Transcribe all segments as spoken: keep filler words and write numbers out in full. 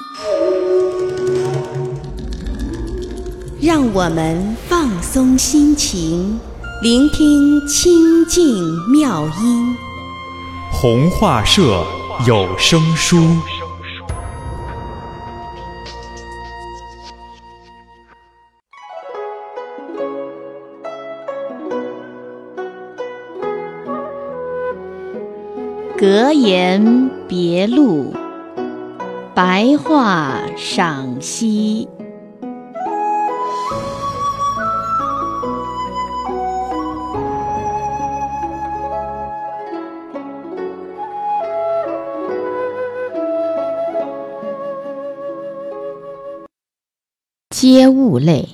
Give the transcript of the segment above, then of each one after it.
让我们放松心情，聆听清净妙音。 弘化社有声书。 格言别录，白话赏析。皆物类，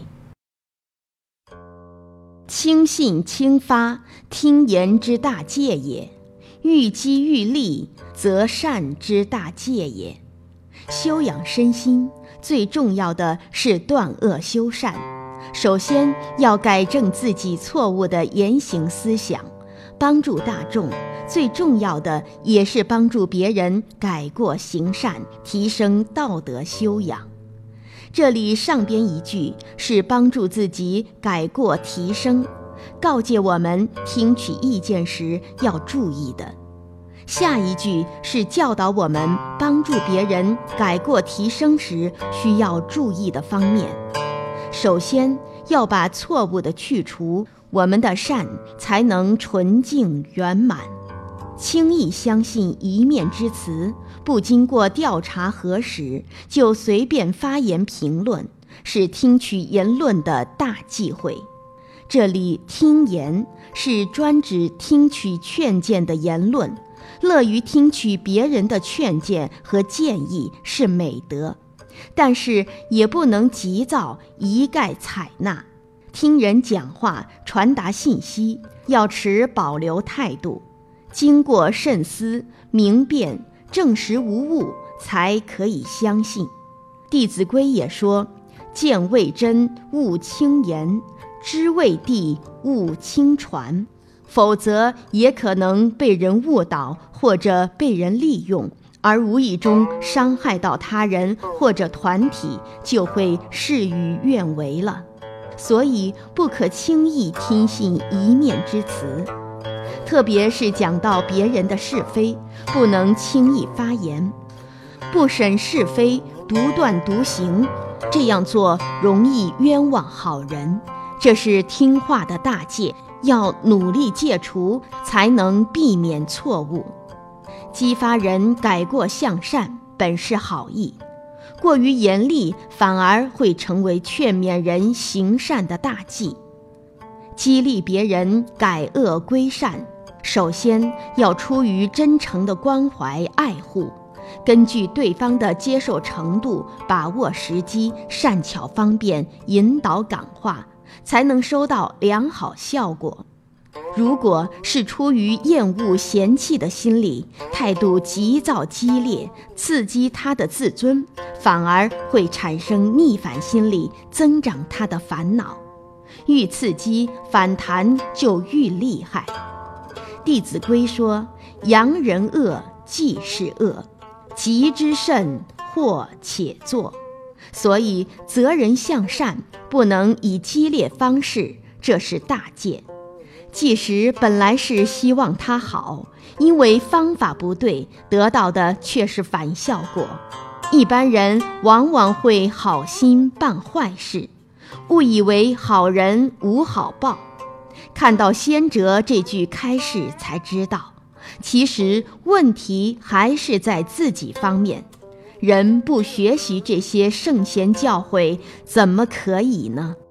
轻信轻发，听言之大戒也；愈机愈利，则善之大戒也。修养身心，最重要的是断恶修善。首先要改正自己错误的言行思想，帮助大众，最重要的也是帮助别人改过行善，提升道德修养。这里上边一句是帮助自己改过提升，告诫我们听取意见时要注意的。下一句是教导我们帮助别人改过提升时需要注意的方面。首先要把错误的去除，我们的善才能纯净圆满。轻易相信一面之词，不经过调查核实就随便发言评论，是听取言论的大忌讳。这里听言是专指听取劝谏的言论，乐于听取别人的劝谏和建议是美德，但是也不能急躁一概采纳。听人讲话传达信息要持保留态度，经过慎思明辨，证实无误，才可以相信。弟子规也说，见未真勿轻言，知未地勿轻传，否则也可能被人误导或者被人利用，而无意中伤害到他人或者团体，就会事与愿违了。所以不可轻易听信一面之词，特别是讲到别人的是非，不能轻易发言，不审是非，独断独行，这样做容易冤枉好人。这是听话的大戒，要努力戒除，才能避免错误。激发人改过向善，本是好意，过于严厉反而会成为劝勉人行善的大忌。激励别人改恶归善，首先要出于真诚的关怀爱护，根据对方的接受程度，把握时机，善巧方便引导感化，才能收到良好效果。如果是出于厌恶嫌弃的心理，态度急躁激烈，刺激他的自尊，反而会产生逆反心理，增长他的烦恼。愈刺激反弹就愈厉害。弟子规说，扬人恶即是恶，急之甚或且作。所以责人向善不能以激烈方式，这是大戒。即使本来是希望他好，因为方法不对，得到的却是反效果。一般人往往会好心办坏事，误以为好人无好报。看到先哲这句开示才知道，其实问题还是在自己方面。人不学习这些圣贤教诲，怎么可以呢？